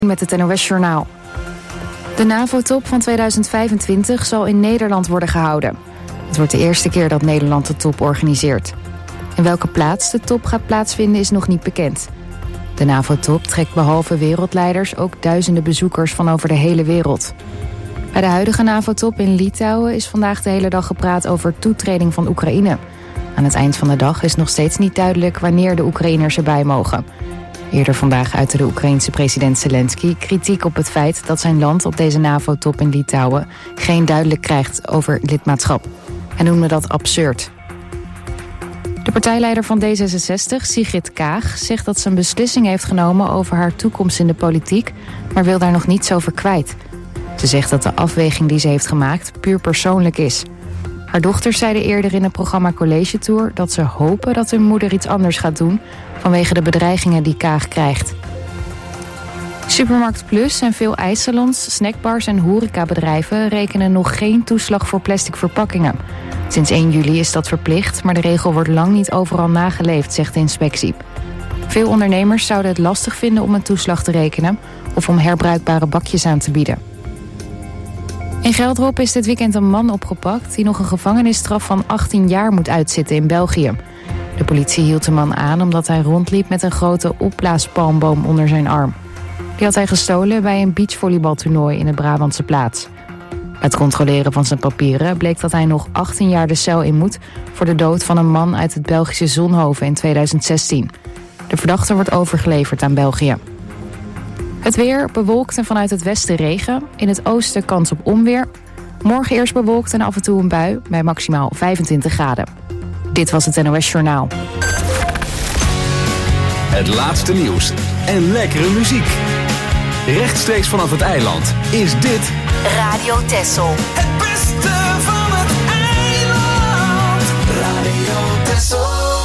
Met het NOS-journaal. De NAVO-top van 2025 zal in Nederland worden gehouden. Het wordt de eerste keer dat Nederland de top organiseert. In welke plaats de top gaat plaatsvinden is nog niet bekend. De NAVO-top trekt behalve wereldleiders ook duizenden bezoekers van over de hele wereld. Bij de huidige NAVO-top in Litouwen is vandaag de hele dag gepraat over toetreding van Oekraïne. Aan het eind van de dag is nog steeds niet duidelijk wanneer de Oekraïners erbij mogen. Eerder vandaag uitte de Oekraïense president Zelensky kritiek op het feit dat zijn land op deze NAVO-top in Litouwen geen duidelijk krijgt over lidmaatschap. Hij noemde dat absurd. De partijleider van D66, Sigrid Kaag, zegt dat ze een beslissing heeft genomen over haar toekomst in de politiek, maar wil daar nog niets over kwijt. Ze zegt dat de afweging die ze heeft gemaakt puur persoonlijk is. Haar dochters zeiden eerder in het programma College Tour dat ze hopen dat hun moeder iets anders gaat doen vanwege de bedreigingen die Kaag krijgt. Supermarkt Plus en veel ijssalons, snackbars en horecabedrijven rekenen nog geen toeslag voor plastic verpakkingen. Sinds 1 juli is dat verplicht, maar de regel wordt lang niet overal nageleefd, zegt de inspectie. Veel ondernemers zouden het lastig vinden om een toeslag te rekenen of om herbruikbare bakjes aan te bieden. In Geldrop is dit weekend een man opgepakt die nog een gevangenisstraf van 18 jaar moet uitzitten in België. De politie hield de man aan omdat hij rondliep met een grote opblaaspalmboom onder zijn arm. Die had hij gestolen bij een beachvolleybaltoernooi in het Brabantse Plaats. Bij het controleren van zijn papieren bleek dat hij nog 18 jaar de cel in moet voor de dood van een man uit het Belgische Zonhoven in 2016. De verdachte wordt overgeleverd aan België. Het weer bewolkt en vanuit het westen regen. In het oosten kans op onweer. Morgen eerst bewolkt en af en toe een bui bij maximaal 25 graden. Dit was het NOS Journaal. Het laatste nieuws en lekkere muziek. Rechtstreeks vanaf het eiland is dit Radio Texel. Het beste van het eiland. Radio Texel.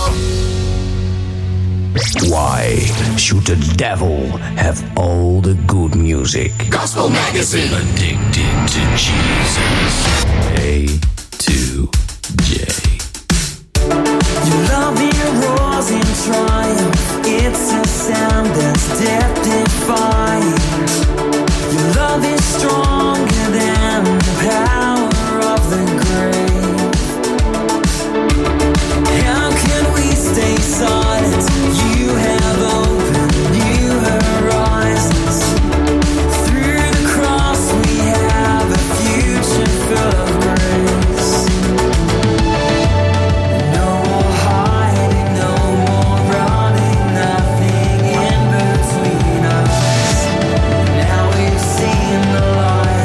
Why should the devil have all the good music? Gospel Magazine. Addicted to Jesus. A to J. Your love it roars in triumph. It's a sound that's death-defying. Your love is stronger than the power of the grave. How can we stay silent? You have opened new horizons. Through the cross we have a future full of grace. No more hiding, no more running, nothing in between us. Now we've seen the light.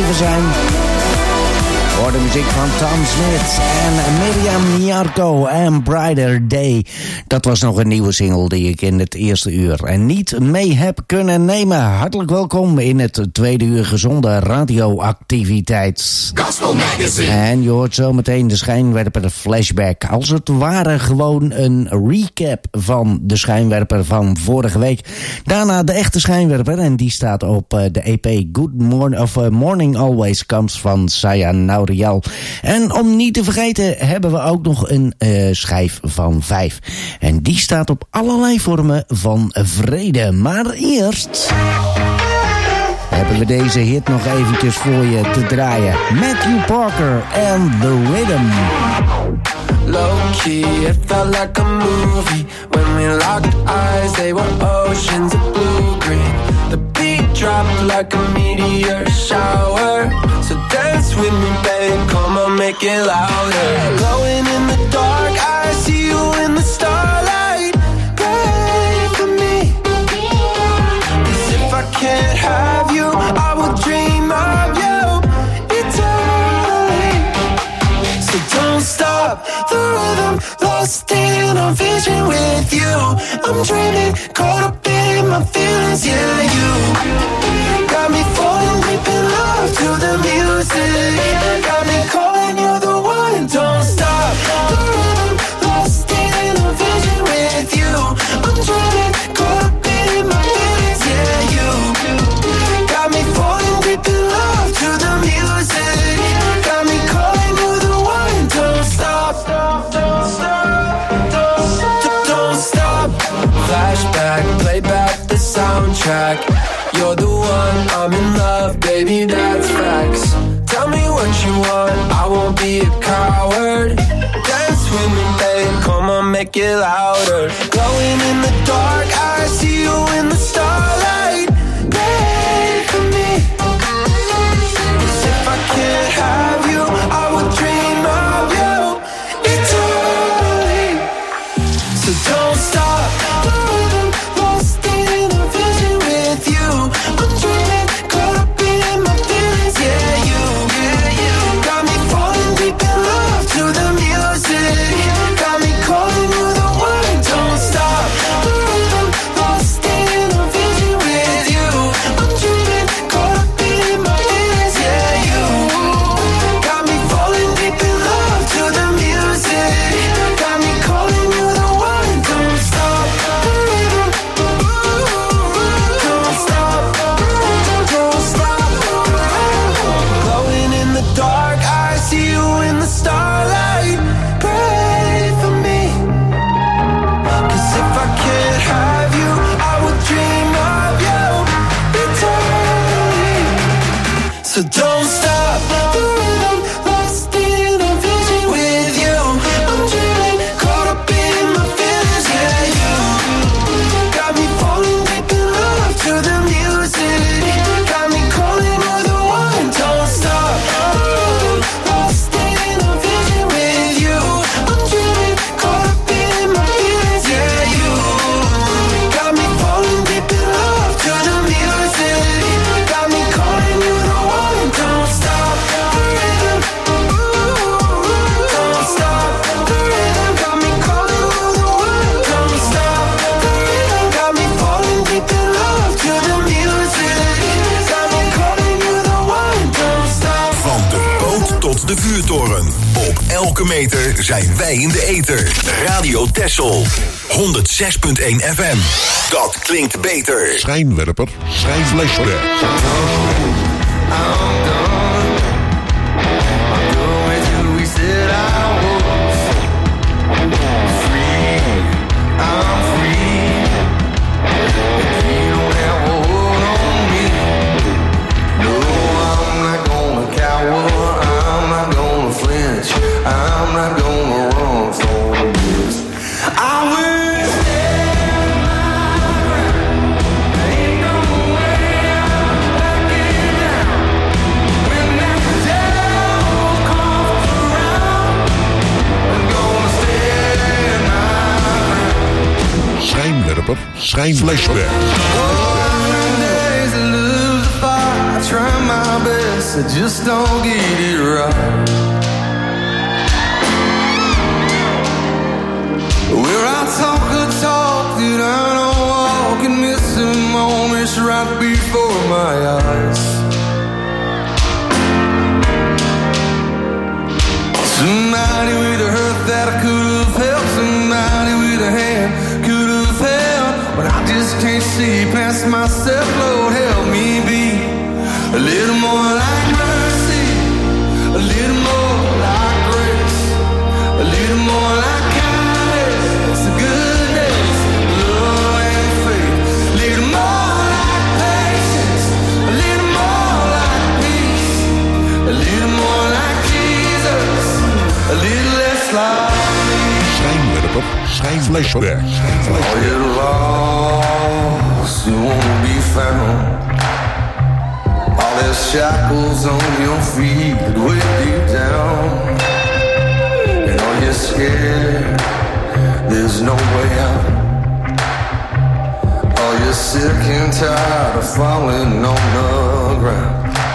we zijn. Voor de muziek van Tom Smith en Miriam Nyarko en Brighter Day. Dat was nog een nieuwe single die ik in het eerste uur en niet mee heb kunnen nemen. Hartelijk welkom in het tweede uur gezonde radioactiviteit. Gospel Magazine. En je hoort zo meteen de schijnwerper flashback. Als het ware gewoon een recap van de schijnwerper van vorige week. Daarna de echte schijnwerper en die staat op de EP Good Morning Always Comes van Saya Naurial. En om niet te vergeten hebben we ook nog een schijf van 5. En die staat op allerlei vormen van vrede. Maar eerst hebben we deze hit nog eventjes voor je te draaien. Matthew Parker en The Rhythm. Low-key, it felt like a movie. When we locked eyes, they were oceans of blue-green. The beat dropped like a meteor shower. So dance with me, babe, come on, make it louder. Glowing in the dark, I see you in the starlight. Pray for me, 'cause if I can't have you, I will dream of you eternally. So don't stop the rhythm, lost in a vision with you. I'm dreaming, caught up in my feelings, yeah, you got me falling deep in love to the music. Got me calling you the one, don't stop the rhythm, lost in a vision with you. I'm dreaming, caught up in my feelings, yeah, you got me falling deep in love to the music. Got me calling you the one, don't stop, don't stop. Flashback, play back the soundtrack. You're the one, I'm in love, baby, that's facts. Tell me what you want, I won't be a coward. Dance with me, babe, come on, make it louder. Glowing in the dark, I see you in the starlight. Pray for me, 'cause if I can't have you, I will dream of you eternally. So don't stop the rhythm, lost in a vision with you. I'm dreaming, caught up in my feelings, yeah, you got me falling deep in love to the music. Got me calling you the one, don't stop the rhythm, lost in a vision with you. I'm dreaming, caught up in my feelings, yeah, you got me falling deep in love to the music. Got me calling you the one, don't stop the rhythm, don't stop, don't stop. Glowing in the dark, I see you in the starlight. Pray for me, 'cause if I can't have you, I will dream of you eternally. So don't stop the rhythm, lost in a vision with you. I'm dreaming, caught up in my feelings, yeah, you got me falling deep in love to the music. Got me calling you the one, don't stop the rhythm, lost in a vision with you. I'm dreaming, caught up in my feelings, yeah, you got me falling deep in love to the music. Got me calling you the one, don't stop the rhythm, don't stop the rhythm. Got me calling you the one, don't stop the rhythm. Got me falling deep in love to the music. Got me calling you the one, don't stop. Van de boot tot de vuurtoren. Op elke meter zijn wij in de ether. Radio Texel. 106.1 FM. Dat klinkt beter. Schijnwerper, schijnflashback. I'm not gonna run from this. I will stand my ground. Ain't no way I'm backing down. When that devil comes around, I'm gonna stand my ground. Schijnwerper, schijnflashback. Oh, I'm days to lose the fight. I try my best guess I just don't get it right. Where I talk a talk that I don't walk and missing moments right before my eyes. Somebody with a hurt that I could have helped, somebody with a hand could have held, but I just can't see past myself. Lord, help me be a little more like mercy, a little more like grace, a little more like kindness, goodness, love and faith, a little more like patience, a little more like peace, a little more like Jesus, a little less like me. Schijnwerper, schijnflashback. Oh, you're lost, you wanna be found. All there's shackles on your feet that weigh you down. And all you're scared, there's no way out. Oh, you're sick and tired of falling on the ground.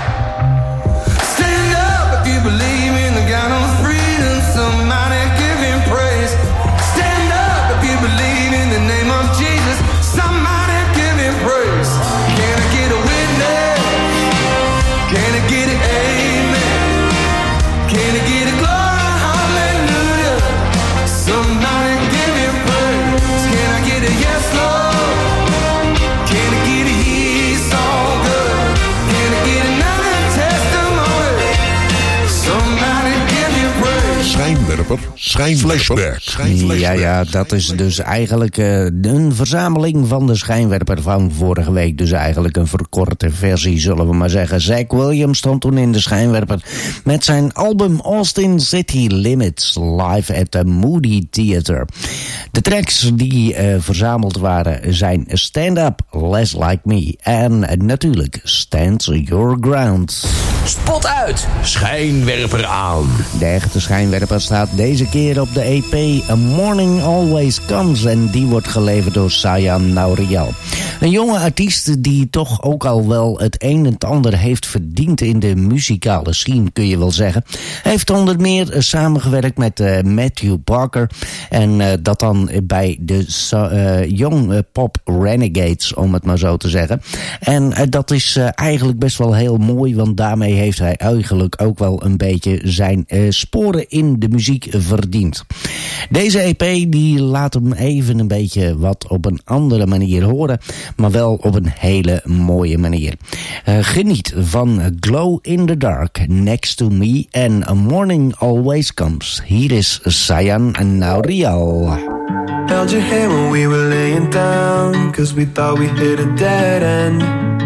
Stand up if you believe in the God of freedom. Somebody give him praise. Stand up if you believe in the name of Jesus. Somebody give him praise. Can I get a witness? Can I get an amen? Can I get a glory? Hallelujah. Somebody give him praise. Can I get a yes, Lord? Can I get a yes, all good? Can I get another testimony? Somebody give him praise. Schijnwerper, schijnflashback. Ja, dat is dus eigenlijk een verzameling van de schijnwerper van vorige week. Dus eigenlijk een verkorte versie, zullen we maar zeggen. Zach Williams stond toen in de schijnwerper met zijn album Austin City Limits live at the Moody Theater. De tracks die verzameld waren zijn Stand Up, Less Like Me en natuurlijk Stand Your Ground. Spot uit, schijnwerper aan. De echte schijnwerper staat deze keer op de EP A Morning Always Comes en die wordt geleverd door Sayan Naurial. Een jonge artiest die toch ook al wel het een en het ander heeft verdiend in de muzikale scene, kun je wel zeggen. Hij heeft onder meer samengewerkt met Matthew Parker en dat dan bij de Young Pop Renegades, om het maar zo te zeggen. En dat is eigenlijk best wel heel mooi, want daarmee heeft hij eigenlijk ook wel een beetje zijn sporen in de muziek verdiend. Deze EP die laat hem even een beetje wat op een andere manier horen, maar wel op een hele mooie manier. Geniet van Glow in the Dark, Next to Me en A Morning Always Comes. Hier is Sayan Naurial. Held your hand when we were laying down, 'cause we thought we hit a dead end.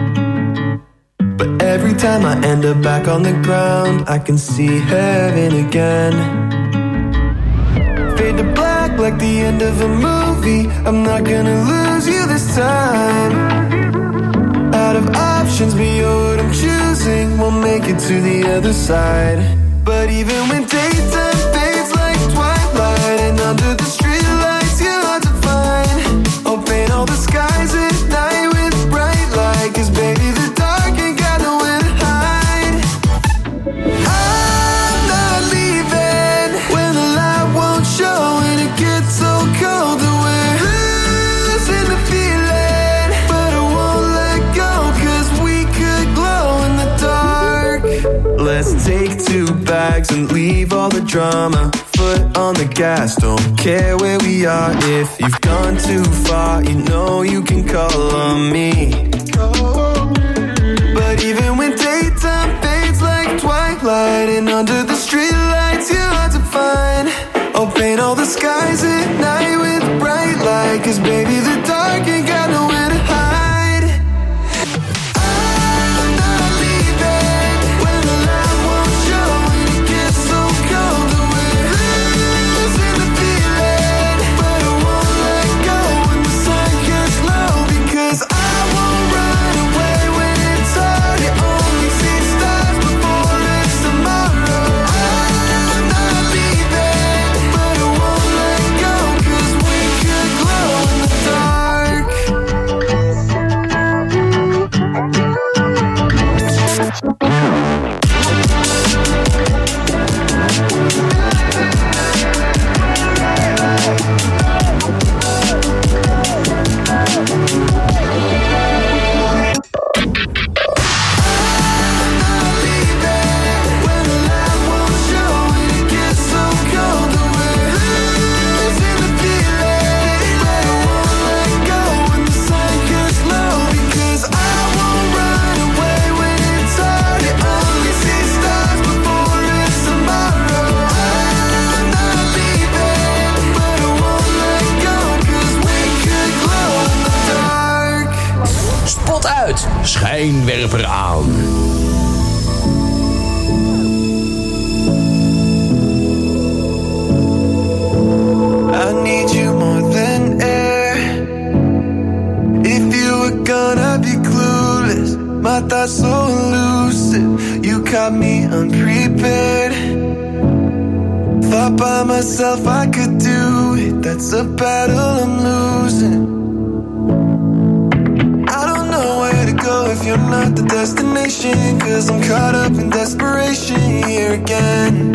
But every time I end up back on the ground, I can see heaven again. Fade to black like the end of a movie. I'm not gonna lose you this time. Out of options, but you're what I'm choosing. We'll make it to the other side. But even when daytime fades like twilight, and under the streetlights you're hard to find, I'll paint all the skies at night with bright light, 'cause baby the dark ain't got nowhere to hide. I'm not leaving when the light won't show and it gets so cold that we're losing the feeling. But I won't let go, 'cause we could glow in the dark. Let's take 2 bags and leave all the drama. Foot on the gas, don't care where we are. If you've gone too far, you know you can call on me. But even when daytime fades like twilight, and under the streetlights you're hard to find, I'll paint all the skies at night with bright light, 'cause baby the dark ain't got nowhere to hide. I'm not leaving when the light won't show and it gets so cold that we're losing the feeling. But I won't let go when the sun gets low, because I won't run away when it's all you only schijnwerper aan. I need you more than air. If you were gonna be clueless, my thoughts so elusive, you caught me unprepared. Thought by myself I could do it, that's a battle I'm losing. I don't know where to go if you're not the destination, 'cause I'm caught up in desperation here again.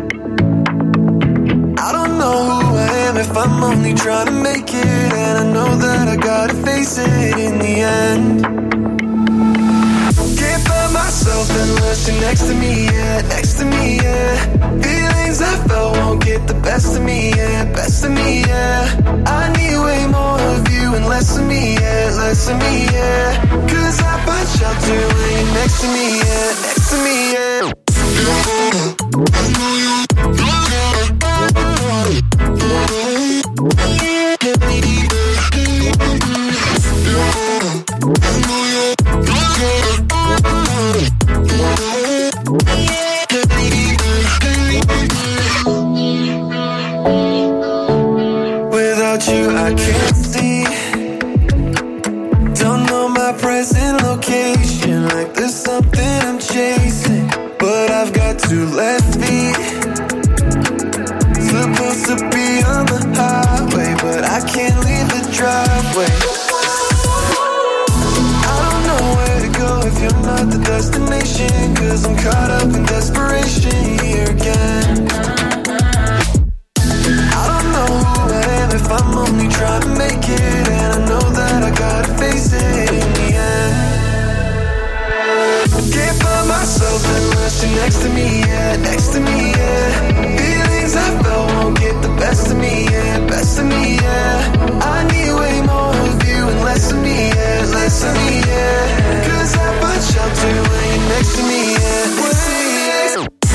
I don't know who I am if I'm only trying to make it, and I know that I gotta face it in the end. Can't find myself unless you're next to me, yeah, next to me, yeah. Feelings I felt won't get the best of me, yeah, best of me, yeah. I need way more of you and less of me, yeah, less of me, yeah. 'Cause I find shelter when you're next to me, yeah, next to me, yeah. Without you I can't see. Don't know my present location, like there's something I'm chasing, but I've got two left feet. Supposed to be on the highway, but I can't leave the driveway. I don't know where to go if you're not the destination, 'cause I'm caught up in desperation here again. I don't know who I am if I'm only trying to make it, and I know that I gotta face it in the end. Can't find myself unless you're next to me, yeah, next to me, yeah. Feelings I felt won't get the best of me, yeah, best of me, yeah. I need way more of you and less of me, yeah, less of me, yeah. 'Cause I find shelter when you're next to me, yeah, next to me, yeah.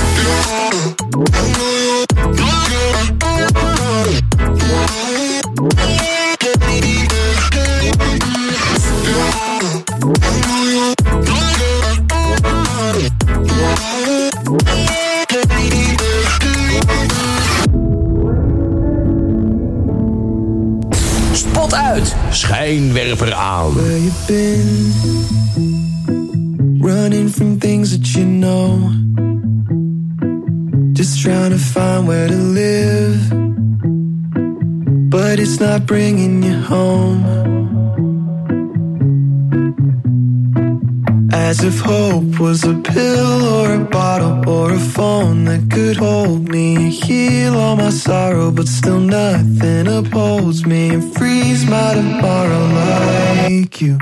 Spot uit, schijnwerper aan. Where you been? Running from things that you know. Just trying to find where to live, but it's not bringing you home. As if hope was a pill or a bottle or a phone that could hold me, heal all my sorrow, but still nothing upholds me and frees my tomorrow like you.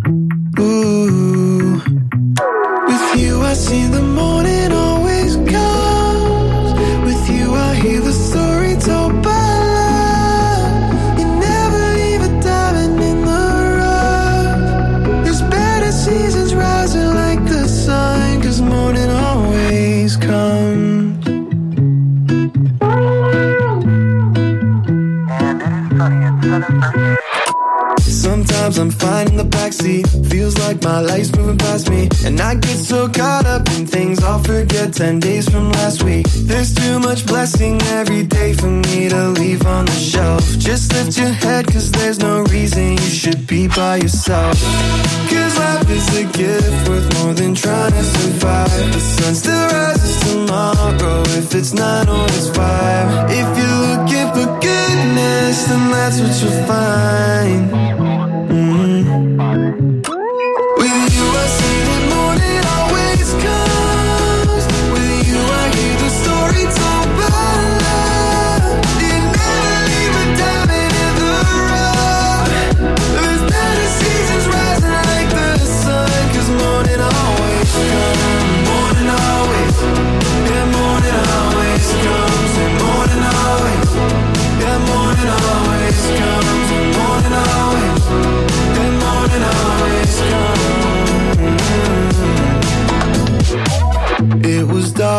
Ooh. With you I see the morning always comes. With you I hear the story told by love. You never leave a diamond in the rough. There's better seasons rising like the sun, 'cause morning always comes. Sometimes I'm fine in the backseat, feels like my life's moving past me, and I get so caught up in things I'll forget 10 days from last week. There's too much blessing every day for me to leave on the shelf. Just lift your head, 'cause there's no reason you should be by yourself. 'Cause life is a gift worth more than trying to survive. The sun still rises tomorrow, if it's 9 or it's 5. If you're looking for goodness, then that's what you'll find. With you I see the morning always comes. With you I hear the story told by love. You never leave a diamond in the rough. There's better seasons rising like the sun, 'cause morning always comes. Morning always, yeah, morning always comes. And morning always, yeah, morning always comes. And morning always.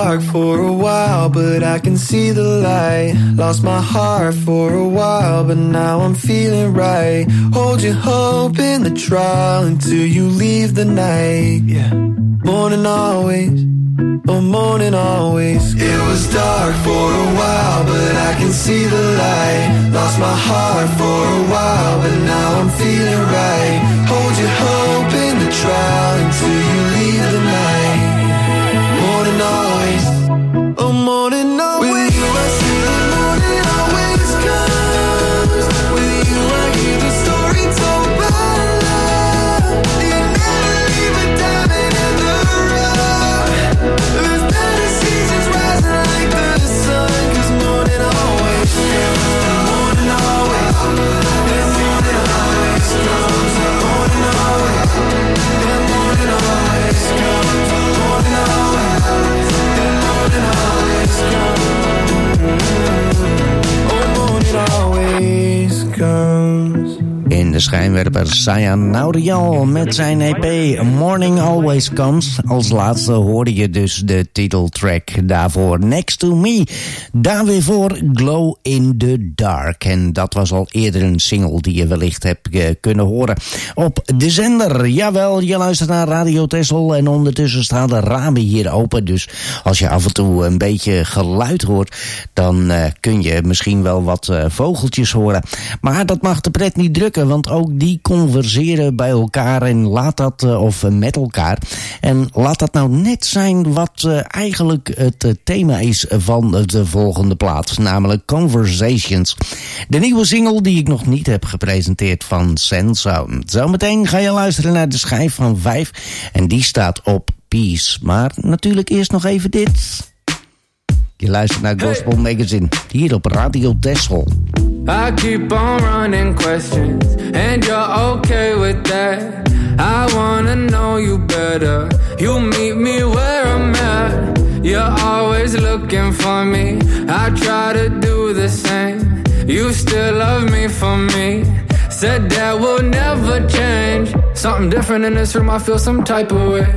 dark for a while, but I can see the light. Lost my heart for a while, but now I'm feeling right. Hold your hope in the trial until you leave the night. Yeah, morning always, oh morning always. It was dark for a while, but I can see the light. Lost my heart for a while, but now I'm feeling right. Hold your hope in the trial until you leave the night. Morning always, oh morning always. With you I see the morning always comes. With you I hear the story told by love. You never leave a diamond in the rough. There's better seasons rising like the sun. 'Cause morning always comes. Morning always, yeah, morning always comes. Morning always, yeah, morning always comes. Morning always, yeah, morning always comes. Oh, morning always comes. In de schijnwerper Zayan Naurial met zijn EP Morning Always Comes. Als laatste hoorde je dus de titeltrack daarvoor Next to Me. Daar weer voor Glow in the Dark. En dat was al eerder een single die je wellicht hebt kunnen horen op de zender. Jawel, je luistert naar Radio Texel en ondertussen staan de ramen hier open. Dus als je af en toe een beetje geluid hoort, dan kun je misschien wel wat vogeltjes horen. Maar dat mag de pret niet drukken, want ook die converseren bij elkaar en laat dat, of met elkaar. En laat dat nou net zijn wat eigenlijk het thema is van de volgende plaat, namelijk Conversations. De nieuwe single die ik nog niet heb gepresenteerd van Sandsound. Zometeen ga je luisteren naar de schijf van 5 en die staat op Peace. Maar natuurlijk eerst nog even dit. Je luistert naar Gospel Magazine, hier op Radio Texel. I keep on running questions, and you're okay with that. I wanna know you better. You meet me where I'm at. You're always looking for me. I try to do the same. You still love me for me. Said that will never change. Something different in this room, I feel some type of way.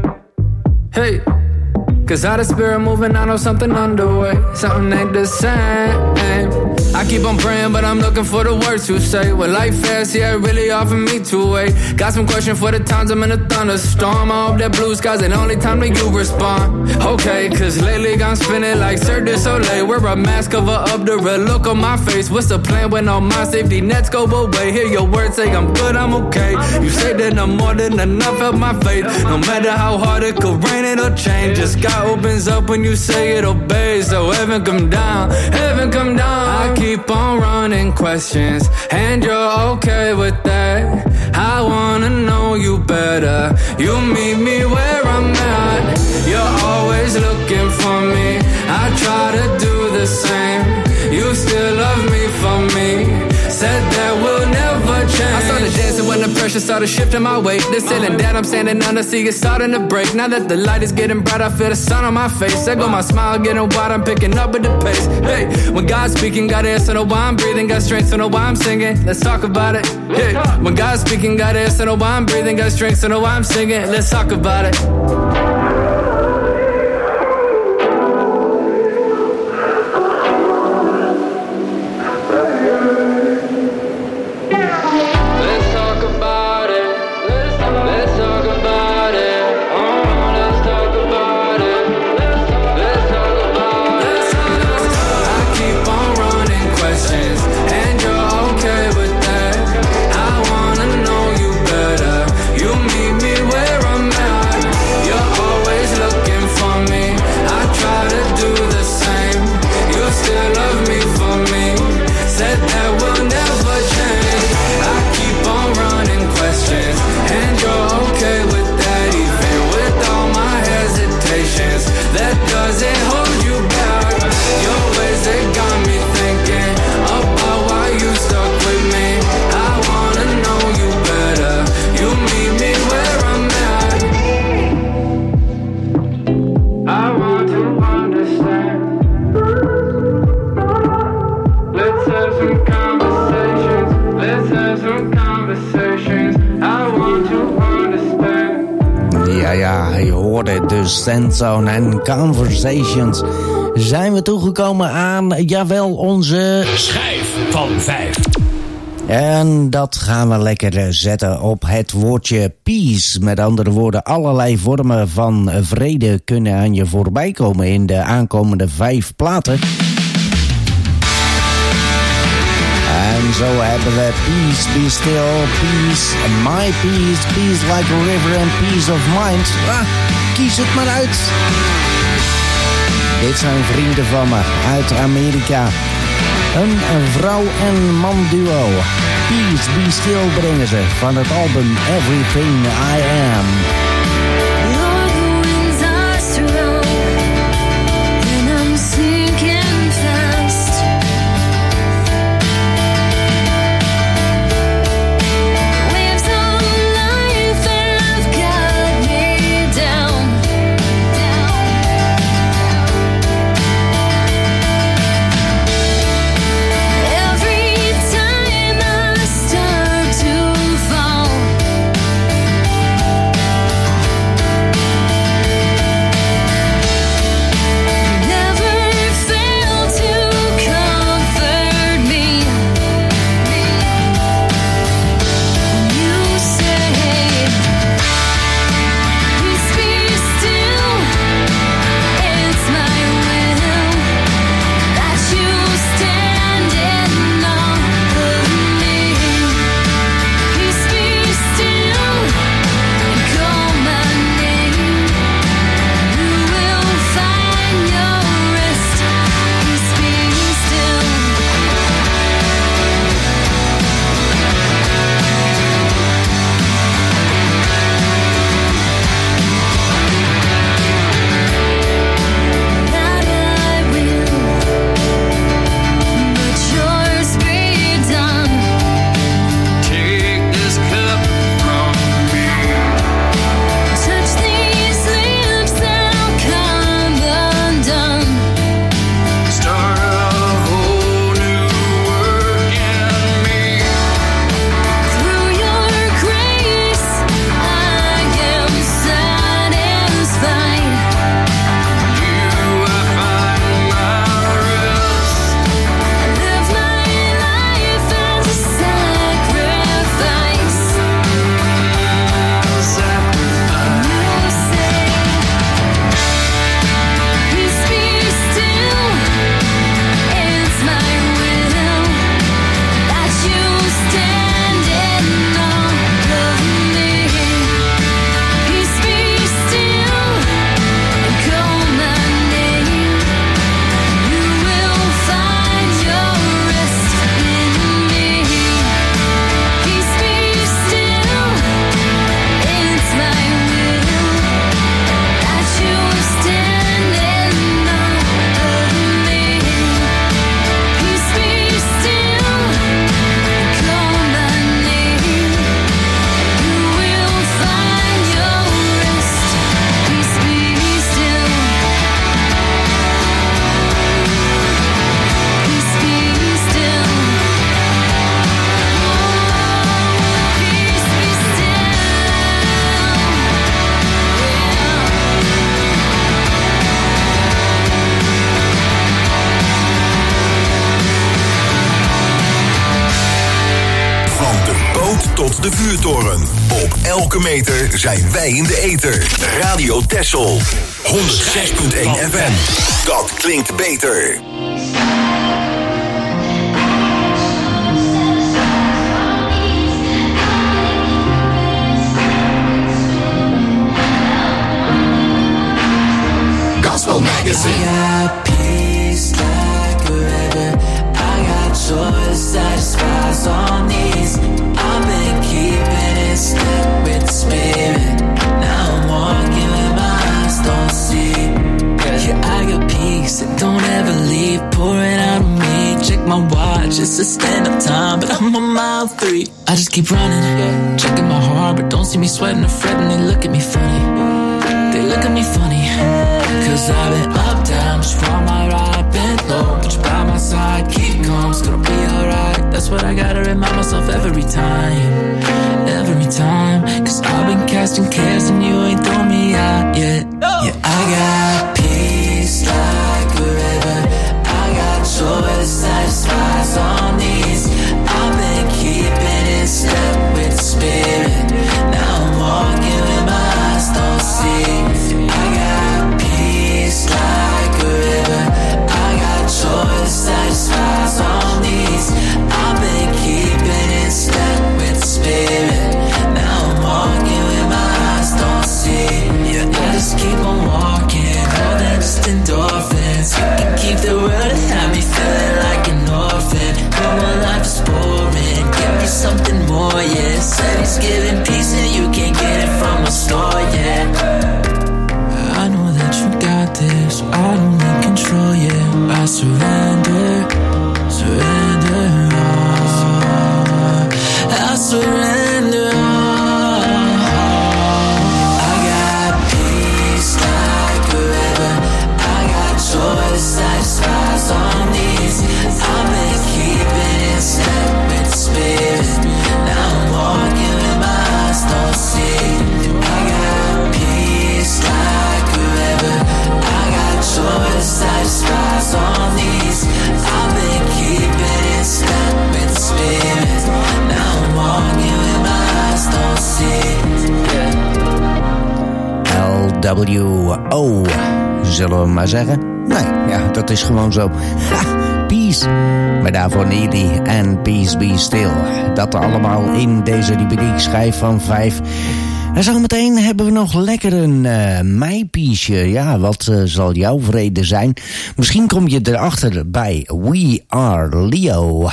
Hey. 'Cause out of spirit moving, I know something underway. Something ain't the same. I keep on praying, but I'm looking for the words to say. Well, life fast, yeah, it really offered me to wait. Got some question for the times I'm in a thunderstorm. I hope that blue sky's the only time that you respond. Okay, 'cause lately I'm spinning like Cirque du Soleil. Wear a mask, cover up the real look on my face. What's the plan when all my safety nets go away? Hear your words say I'm good, I'm okay. You say that I'm more than enough, help my faith. No matter how hard it could rain, it'll change. Just got opens up when you say it obeys. So heaven come down, heaven come down. I keep on running questions, and you're okay with that. I wanna know you better. You meet me where I'm at. You're always looking for me. I try to do the same. You still love me for me. Said that will never change. I started dancing when the pressure started shifting my weight. The ceiling down, I'm standing under, see it starting to break. Now that the light is getting bright, I feel the sun on my face. There go my smile getting wide, I'm picking up with the pace. Hey, when God's speaking, got answer, know why I'm breathing. Got strength, so know why I'm singing. Let's talk about it. Hey, when God's speaking, got answer, know why I'm breathing. Got strength, so know why I'm singing. Let's talk about it. You meet me where I'm at. hoorde de Sandstone en Conversations. Zijn we toegekomen aan, jawel, onze schijf van 5. En dat gaan we lekker zetten op het woordje peace. Met andere woorden, allerlei vormen van vrede kunnen aan je voorbij komen in de aankomende 5 platen. En zo hebben we peace, be still, peace, my peace, peace like a river and peace of mind. Kies het maar uit. Dit zijn vrienden van me uit Amerika. Een vrouw- en man duo. Peace, be still brengen ze van het album Everything I Am. Tot de vuurtoren. Op elke meter zijn wij in de ether. Radio Texel. 106.1 FM. Dat klinkt beter. Gospel Magazine. I got peace like a river. I got joy that satisfies all needs. I've been keeping it step with the spirit. Now I'm walking where my eyes don't see. Yeah, I got peace that don't ever leave. Pouring out on me. Check my watch, it's a stand-up time, but I'm on mile 3. I just keep running, checking my heart, but don't see me sweating or fretting. They look at me funny. They look at me funny. Cause I've been up, down, just on my ride, bent low, but you're by my side, keep calm, it's gonna be alright. That's what I gotta remind myself every time. Cause I've been casting cares and you ain't throw me out. Yeah, yeah, I got peace like a river. I got joy that satisfies all needs. I've been keeping in step with the spirit. Now I'm walking with my eyes don't see. I got peace like a river. I got joy that satisfies all needs. I've been keeping in step with the spirit. Now I'm walking with my eyes don't see. Yeah, I just keep on walking, more than just endorphins. You can keep the world and have me feeling like an orphan. No more life is boring, give me something more, yeah. Said he's giving peace and you can't get it from a store, yeah. I know that you got this, I don't need control, yeah. I surrender, surrender all. I surrender all. I got peace like a river. I got joy that satisfies all needs. I've been keeping in step with the spirit. Now I'm walking with my eyes don't see. I got peace like a river. I got joy that satisfies all needs. I've been keeping in step with the spirit. Now I'm walking with my eyes don't see. LWO, zullen we maar zeggen? Nee, ja, dat is gewoon zo. Peace. Maar daarvoor Neely en Peace Be Still. Dat allemaal in deze rubriek Schijf van 5. En zometeen hebben we nog lekker een meipiesje. Ja, wat zal jouw vrede zijn? Misschien kom je erachter bij We Are Leo.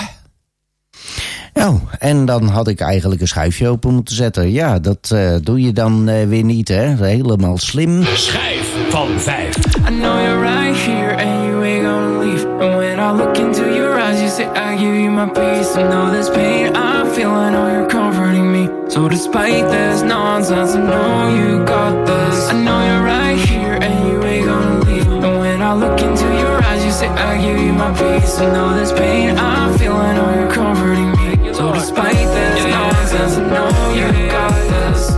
Oh, en dan had ik eigenlijk een schuifje open moeten zetten. Ja, dat doe je dan weer niet, hè? Helemaal slim. Schijf van 5. I know you're right here and you ain't gonna leave. And when I look into your eyes, you say I give you my peace. I know this pain I feel, I know you're comforting me. So despite this nonsense, I know you got this. I know you're right here and you ain't gonna leave. And when I look into your eyes, you say I give you my peace. I know this pain I feel, I know you're comforting me. So despite this nonsense, I know you got this.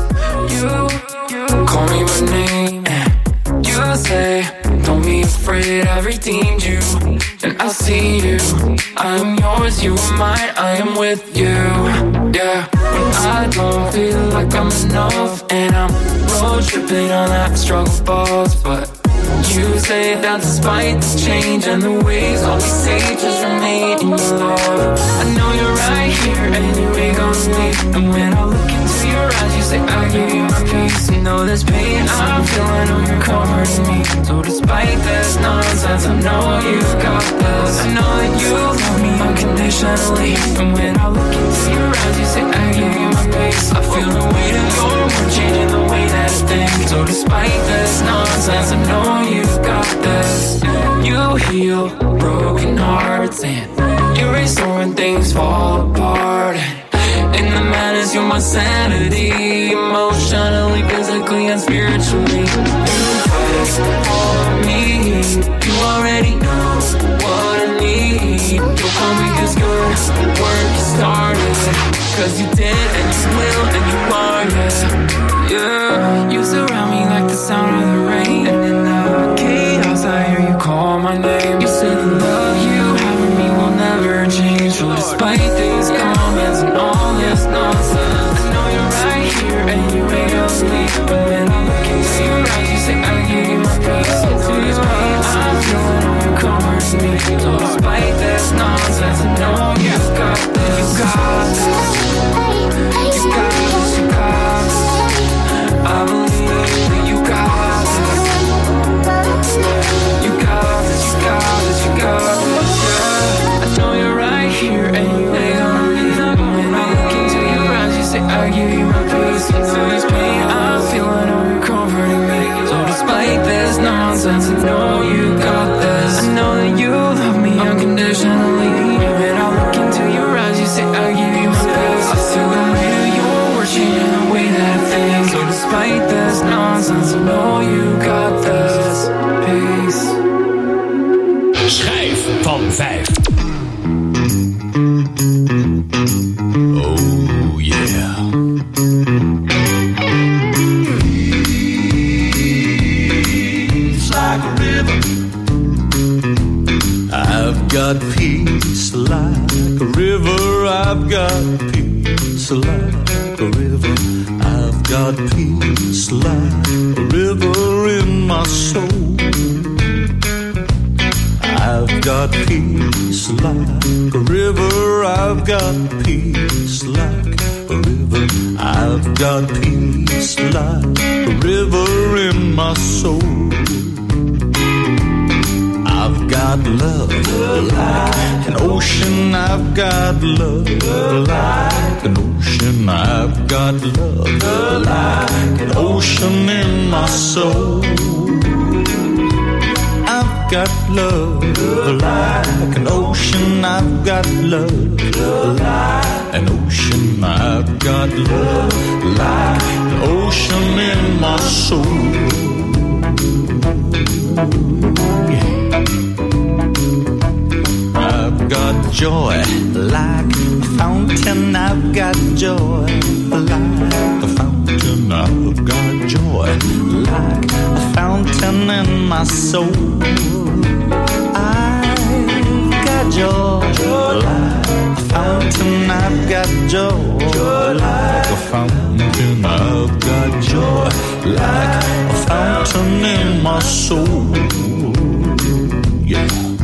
You call me by name. You say, don't be afraid, I've redeemed you. And I see you, I am yours, you are mine, I am with you. Yeah, when I don't feel like I'm enough, and I'm road tripping on that struggle bus. But you say that despite the change and the ways, all we say just remain in your love. I know you're right here and you ain't gonna leave. And when I look into your eyes, you say I give you my peace. You know this pain I feel, I know you're comforting me. So despite this nonsense, I know you've got this. I know that you love me unconditionally. And when I look into your eyes, you say I give you my peace. I feel the weight of your word changing the way that I think. So despite this nonsense, I know you've got this. You heal broken hearts and you restore when things fall apart. In the madness, you're my sanity, emotionally, physically, and spiritually. You fight for me. You already know what I need. You'll call me 'cause your work is started. 'Cause you did and you will and you are, yeah. Yeah, you surround me like the sound of the rain. And in the chaos, I hear you call my name. You said the love you have for me will never change. So despite these comments and all this nonsense, I know you're right here and you ain't gonna leave. But when I look into your eyes, you say I give you my peace. So this pain I feel, I know you comfort me. So despite this nonsense, I know you've got this. You got this. You got this. You got this. I believe that you got this. You got this. You got this. You got this. Yeah. I know you're right here and you ain't gonna leave. And when I look into your eyes, you say I give you my peace. You know this pain I feel, I know you're comforting me. So despite this nonsense, I know you got this. I know that you love me unconditionally. And when I look into your eyes, you say I give you my peace. I feel the weight of your words changing the way that I think. So despite this nonsense, I know you got this peace. Schijf van 5. Oh yeah. river. I've got peace like a river. I've got peace like a river. I've got peace like a river in my soul. I've got peace like a river. I've got peace like a river. I've got peace like a river in my soul. I've got love like an ocean. I've got love like an ocean. I've got love like an ocean in my soul. I've got love like an ocean. I've got love like an ocean. I've got love like an ocean in my soul. I've got joy like a fountain. I've got joy like a fountain. I've got joy like a fountain in my soul. I've got joy like a fountain. I've got joy like a fountain. I've got joy like a fountain in my soul. Yeah.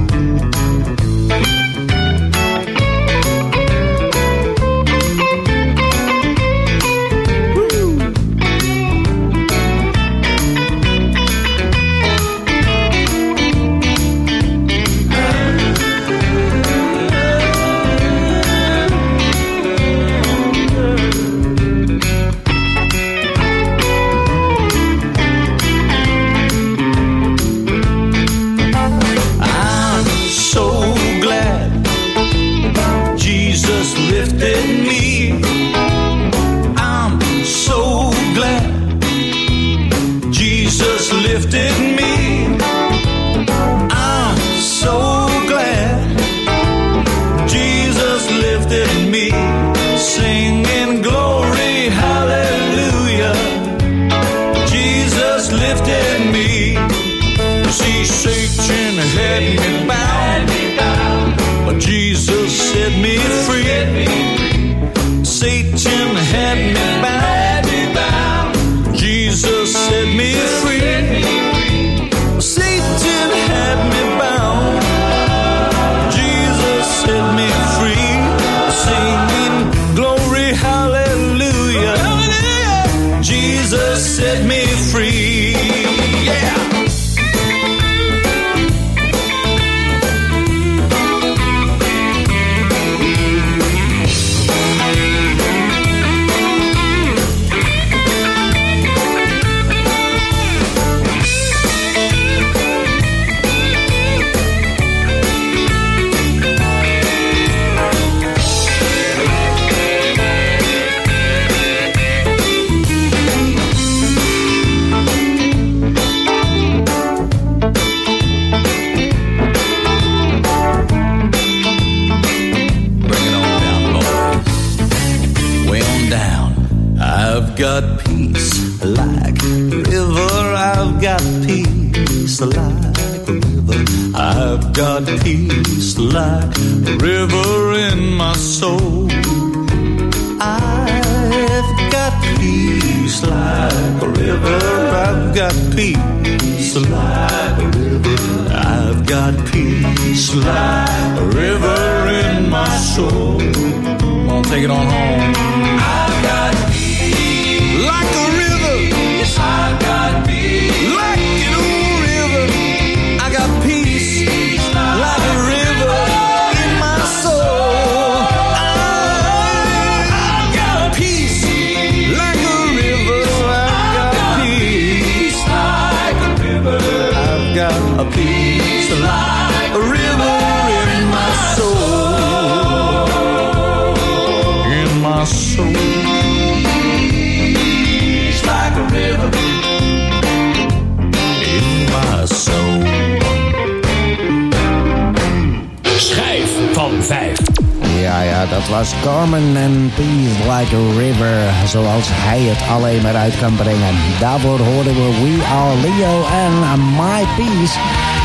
Dat was Carmen en Peace Like a River, zoals hij het alleen maar uit kan brengen. Daarvoor hoorden we We Are Leo en My Peace.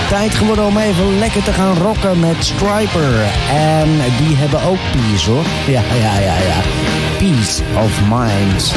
Tijd geworden om even lekker te gaan rocken met Stryper. En die hebben ook Peace, hoor. Ja. Peace of Mind.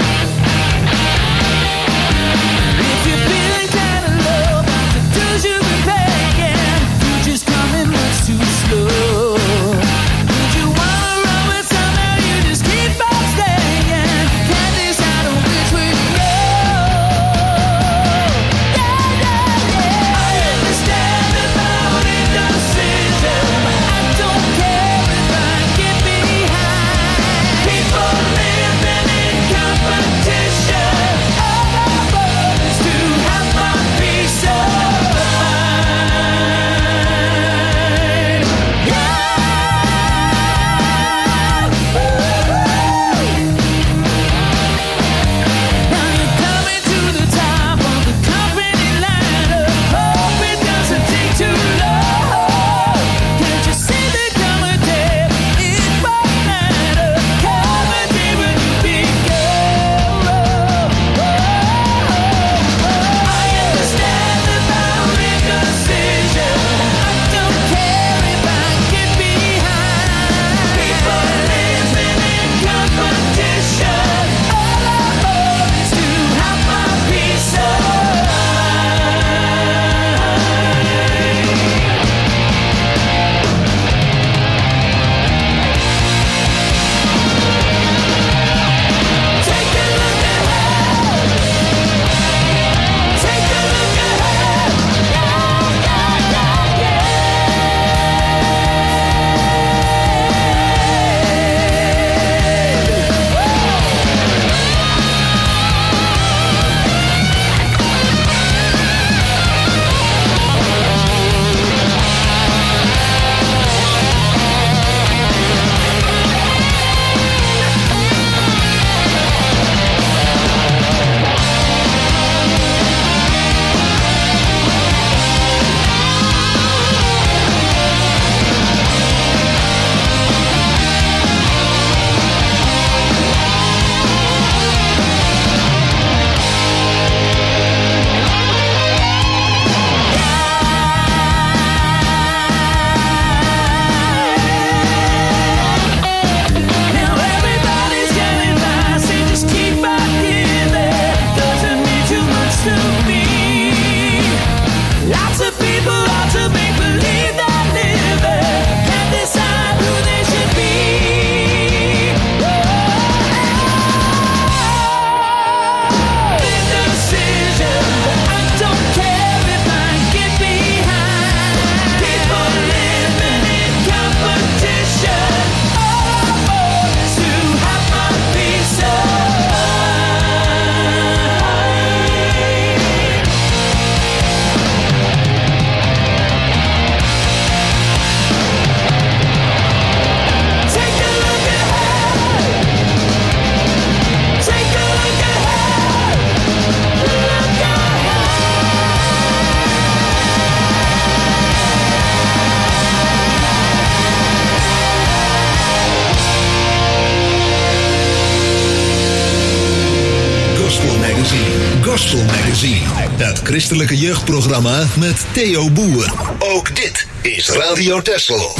Gospel Magazine. Het christelijke jeugdprogramma met Theo Boer. Ook dit is Radio Texel.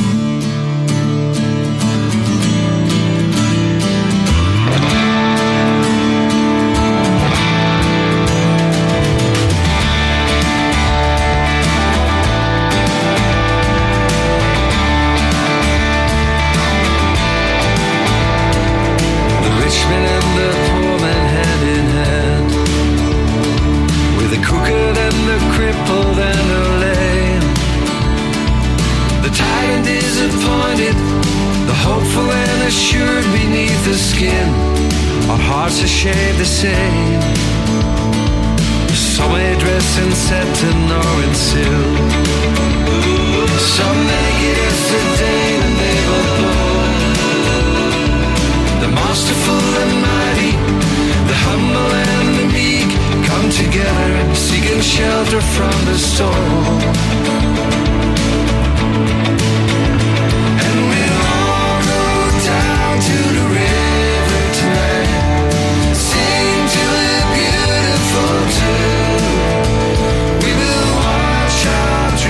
Watch our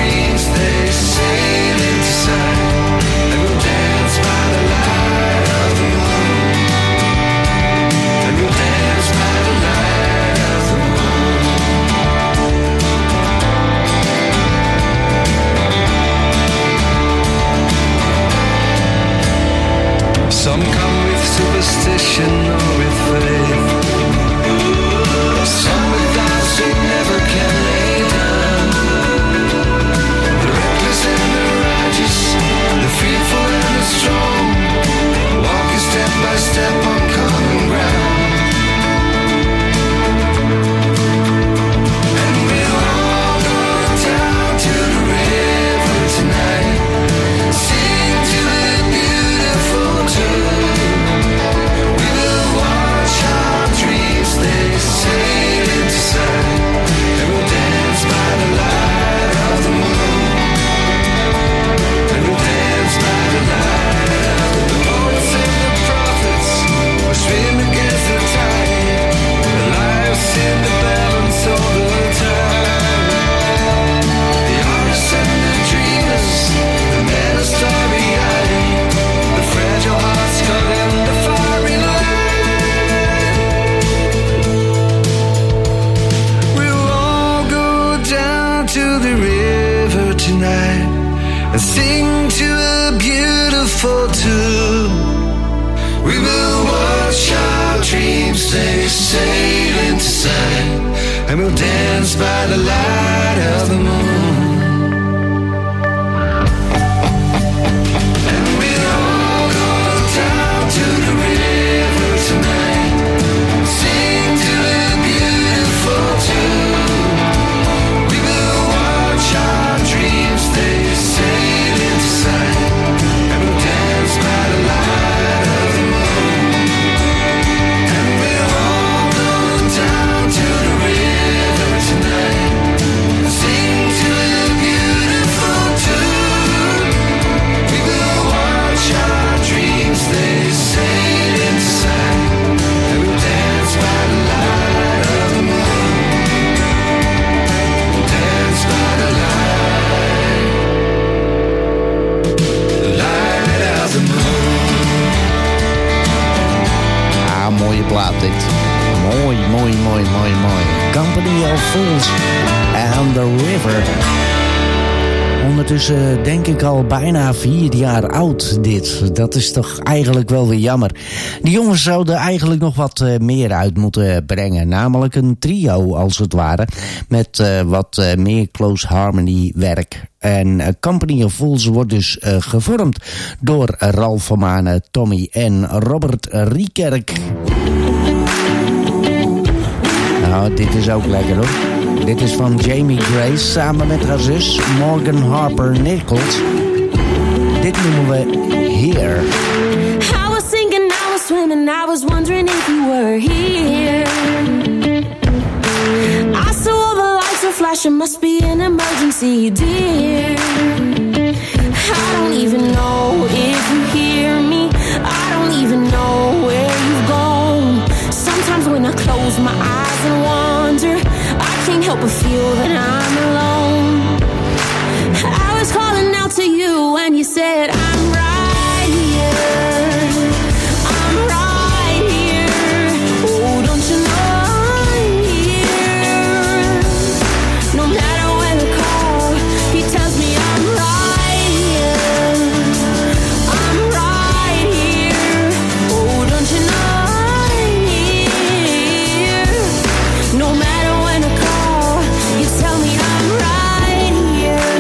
and sing to a beautiful tune. We will watch our dreams, they sail into sight, and we'll dance by the light of the moon. And we'll all go down to the river tonight, sing to a beautiful tune. We will watch our dreams, they sail into sight, and we'll dance by the light of the moon. And we'll all go down to the river tonight, sing to a beautiful tune. We will watch our dreams, they sail into sight, and we'll dance by the light of the moon. Dance by the light of the moon. Ah, mooie plaat dit. Mooi, mooi, mooi, mooi, mooi. Company of Fools and the River. Ondertussen denk ik al bijna 4 jaar oud dit. Dat is toch eigenlijk wel weer jammer. Die jongens zouden eigenlijk nog wat meer uit moeten brengen. Namelijk een trio als het ware. Met wat meer close harmony werk. En Company of Fools wordt dus gevormd door Ralf van Manen, Tommy en Robert Riekerk. Nou, dit is ook lekker hoor. Dit is van Jamie Grace samen met haar zus Morgan Harper Nichols. Dit noemen we Here. I was thinking, I was swimming, I was wondering if you were here. I saw all the lights are flashing, must be an emergency, dear. I don't even know if you hear me, I don't even know where you've gone. Sometimes when I close my eyes and wonder, I can't help but feel that I'm alone. I was calling out to you and you said I'm right here, I'm right here. Oh, don't you know I'm here? No matter where the call, he tells me I'm right here, I'm right here. Oh, don't you know I'm here? No matter when I call, you tell me I'm right here.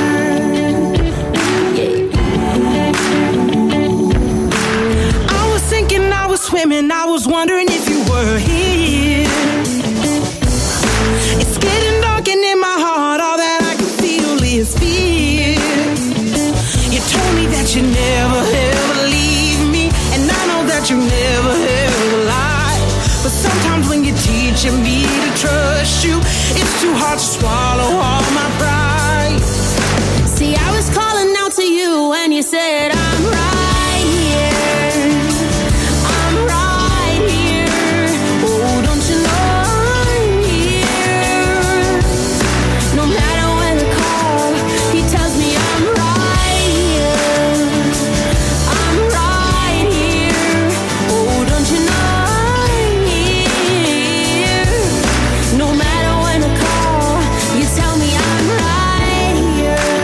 Yeah. I was thinking, I was swimming, I was wondering if you were here. It's getting dark and in my heart, all that I can feel is fear. You told me that you never ever leave me, and I know that you never ever lie. But sometimes when you're teaching me to trust you, it's too hard to swallow all my pride. See, I was calling out to you and you said I'm right here, I'm right here. Oh, don't you know I'm here? No matter when I call, he tells me I'm right here, I'm right here. Oh, don't you know I'm here? No matter when I call, you tell me I'm right here.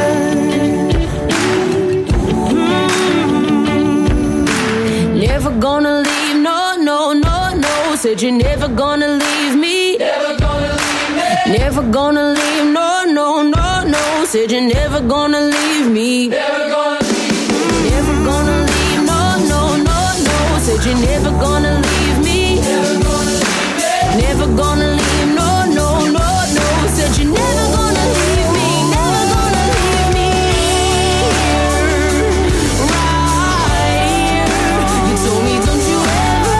Never gonna leave, no, no, no, no. Said you're never gonna leave me. Never gonna leave me. Never gonna leave, no, no, no, no. Said you're never gonna leave me. Never gonna leave me. Never gonna leave, no, no, no, no. Said you're never gonna leave me. Never gonna leave me. Never gonna leave, no, no, no, no. Said you're never gonna leave me. Never gonna leave me. Right here. You told me don't you ever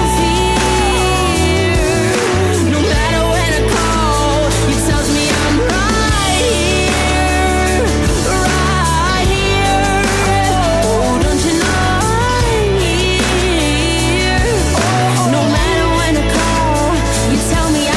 fear. No matter when I call, you tells me I'm right here, right here. Oh, don't you know I'm here? No matter when I call, you tell me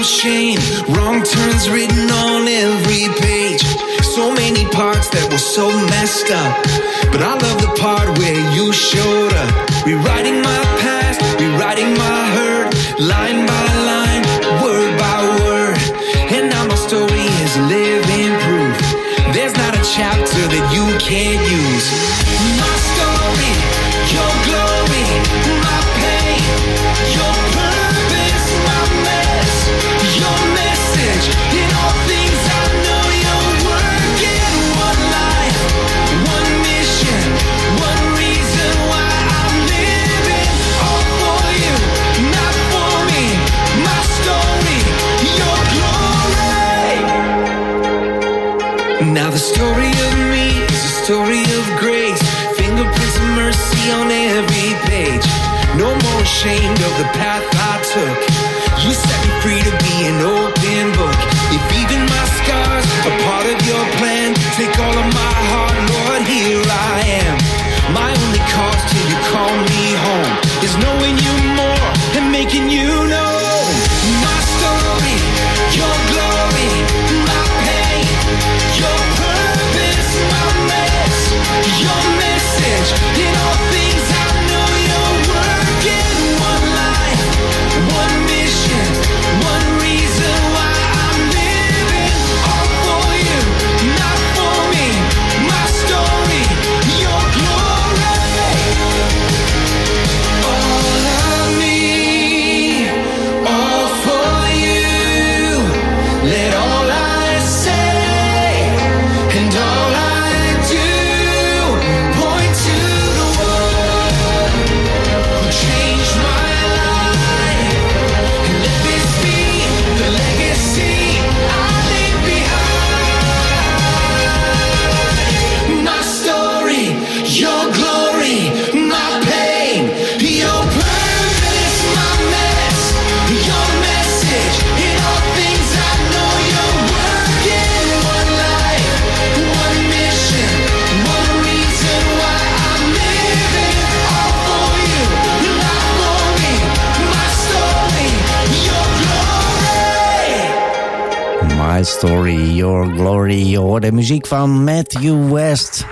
shame, wrong turns written on every page. So many parts that were so messed up, but I love the part where you showed up. Rewriting my past, rewriting my hurt, line by line, word by word. And now my story is living proof. There's not a chapter that you can't use. My story, your glory, my pain, your purpose, my mess, your message. In all things I know you're working. One life, one mission, one reason why I'm living. All for you, not for me. My story, your glory. Now the story of me is a story of grace. Fingerprints of mercy on every page. No more ashamed of the path I took. You set me free to be an open book. If even my scars are part of your plan, take all of my heart, Lord, here I am. My only cause till you call me home is knowing you more and making you know. My story, your glory, my pain, your purpose, my mess, your message. In all things I know you're working. One life, one mission, one reason why I'm living. All for you, not for me. My story, your glory. All of me, all for you. Let all I say and all I do point to the one who changed my life. And let this be the legacy I leave behind. My story, your glory, my pain, your purpose, my mess, your message. In all things I know you're working. One life, one mission, one reason why I'm living. All for you, not for me. My story, your glory. My Story, Your Glory. Je hoort de muziek van Matthew West.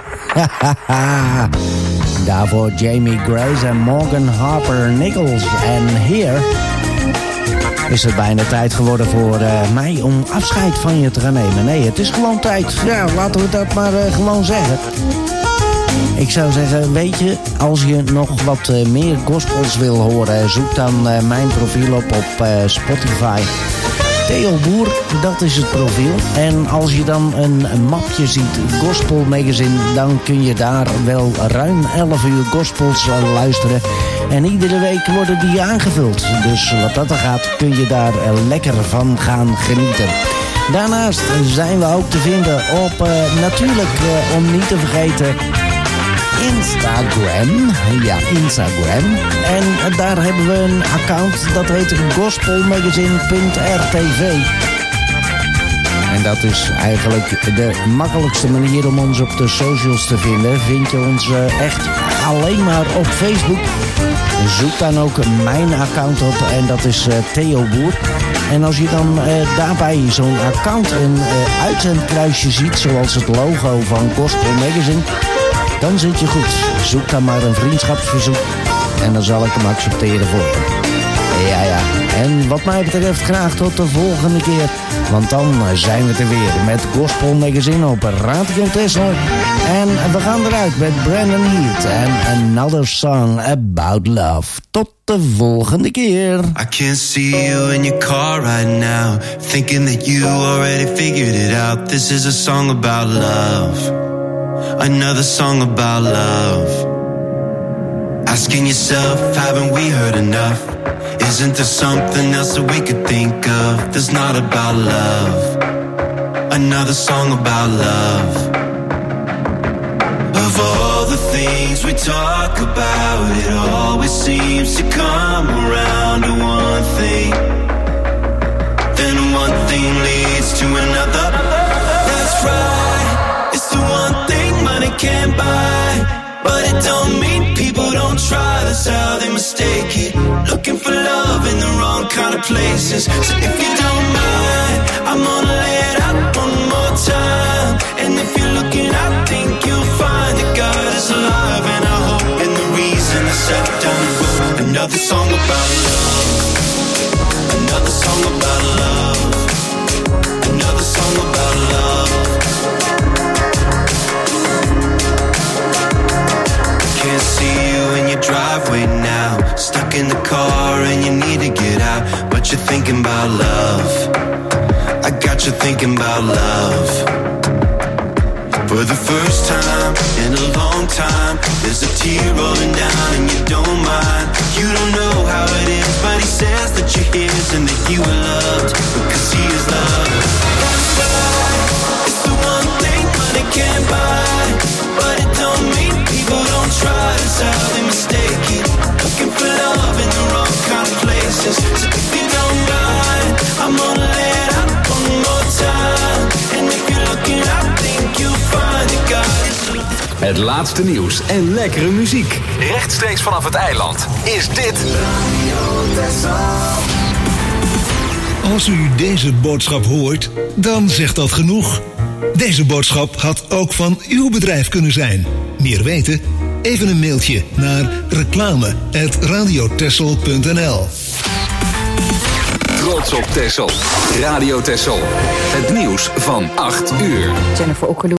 Daarvoor Jamie Grace en Morgan Harper Nichols. En hier is het bijna tijd geworden voor mij om afscheid van je te gaan nemen. Nee, het is gewoon tijd. Ja, laten we dat maar gewoon zeggen. Ik zou zeggen, weet je, als je nog wat meer gospels wil horen, zoek dan mijn profiel op Spotify. Theo Boer, dat is het profiel. En als je dan een mapje ziet, Gospel Magazine, dan kun je daar wel ruim 11 uur gospels luisteren. En iedere week worden die aangevuld. Dus wat dat er gaat, kun je daar lekker van gaan genieten. Daarnaast zijn we ook te vinden op, natuurlijk, om niet te vergeten, Instagram. Ja, Instagram. En daar hebben we een account, dat heet gospelmagazine.rtv. En dat is eigenlijk de makkelijkste manier om ons op de socials te vinden. Vind je ons echt alleen maar op Facebook. Zoek dan ook mijn account op en dat is Theo Boer. En als je dan daarbij zo'n account een uitzendkruisje ziet, zoals het logo van Gospel Magazine, dan zit je goed. Zoek dan maar een vriendschapsverzoek en dan zal ik hem accepteren voor je. Ja. En wat mij betreft graag tot de volgende keer. Want dan zijn we er weer met Gospel Magazine op Radio Texel. En we gaan eruit met Brandon Heath en Another Song About Love. Tot de volgende keer. I can see you in your car right now, thinking that you already figured it out. This is a song about love. Another song about love. Asking yourself, haven't we heard enough? Isn't there something else that we could think of that's not about love? Another song about love. Of all the things we talk about, it always seems to come around to one thing. Then one thing leads to another. That's right, it's the one thing money can't buy. but it don't mean people don't try. That's how they mistake it. Looking for love in the wrong kind of places. So if you don't mind, I'm gonna lay it out one more time. And if you're looking, I think you'll find that God is alive, and I hope and the reason I sat down and wrote another song about love. Another song about love. Another song about love. Can't see you in your driveway now. Stuck in the car and you need to get out. But you're thinking about love. I got you thinking about love. For the first time in a long time, there's a tear rolling down and you don't mind. You don't know how it is, but he says that you're his and that you are loved because he is loved. That's right, it's the one thing money can't buy. But it don't mean people don't try. That's how they mistake it. Looking for love in the wrong kind of places. So if you don't mind, I'm gonna lay it out one more time. And if you're looking, I think you'll find that God is alive. Het laatste nieuws en lekkere muziek. Rechtstreeks vanaf het eiland is dit Als u deze boodschap hoort, dan zegt dat genoeg. Deze boodschap had ook van uw bedrijf kunnen zijn. Meer weten? Even een mailtje naar reclame@radiotessel.nl. Trots op Texel. Radio Texel. Het nieuws van 8 uur. Jennifer Okkeloen.